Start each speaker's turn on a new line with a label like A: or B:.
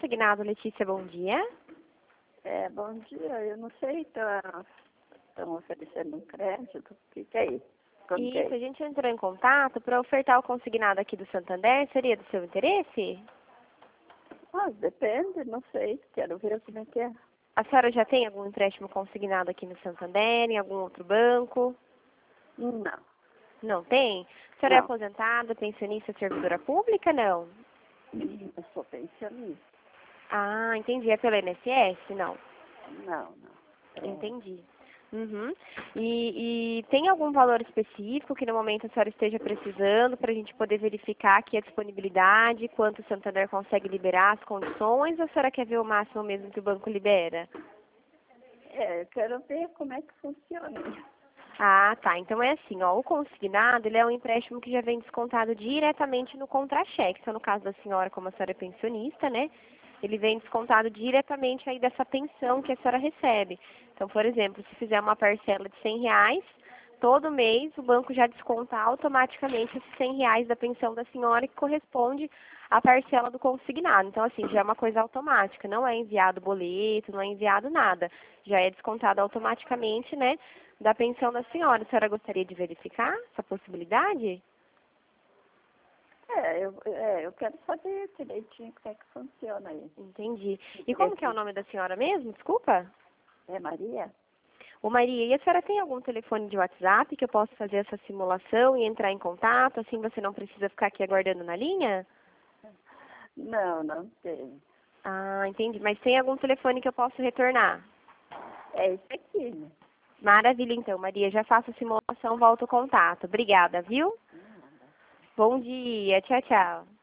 A: consignado, Letícia, bom dia.
B: Bom dia. Eu não sei, estão oferecendo um crédito. O que é isso?
A: Isso, a gente entrou em contato para ofertar o consignado aqui do Santander. Seria do seu interesse?
B: Depende, não sei. Quero ver como é que é.
A: A senhora já tem algum empréstimo consignado aqui no Santander, em algum outro banco?
B: Não,
A: Não tem? A senhora é
B: não.
A: aposentada, pensionista, servidora pública? Não.
B: Eu sou pensionista.
A: Ah, entendi. É pelo INSS? Não.
B: Não.
A: Entendi. Uhum. E tem algum valor específico que no momento a senhora esteja precisando para a gente poder verificar aqui a disponibilidade, quanto o Santander consegue liberar as condições, ou a senhora quer ver o máximo mesmo que o banco libera?
B: Eu quero ver como é que funciona.
A: Ah, tá. Então é assim, ó, o consignado, ele é um empréstimo que já vem descontado diretamente no contra-cheque. Então, no caso da senhora, como a senhora é pensionista, né, ele vem descontado diretamente aí dessa pensão que a senhora recebe. Então, por exemplo, se fizer uma parcela de R$ 100, todo mês o banco já desconta automaticamente esses R$ 100 da pensão da senhora, que corresponde à parcela do consignado. Então, assim, já é uma coisa automática, não é enviado boleto, não é enviado nada. Já é descontado automaticamente, né, da pensão da senhora. A senhora gostaria de verificar essa possibilidade?
B: Eu quero saber direitinho como é que funciona aí.
A: Entendi. E como que é o nome da senhora mesmo? Desculpa.
B: É Maria?
A: Ô Maria, e a senhora tem algum telefone de WhatsApp que eu possa fazer essa simulação e entrar em contato? Assim você não precisa ficar aqui aguardando na linha?
B: Não tem.
A: Ah, entendi. Mas tem algum telefone que eu possa retornar?
B: É esse aqui, né?
A: Maravilha, então, Maria. Já faço a simulação, volto o contato. Obrigada, viu? Bom dia. Tchau, tchau.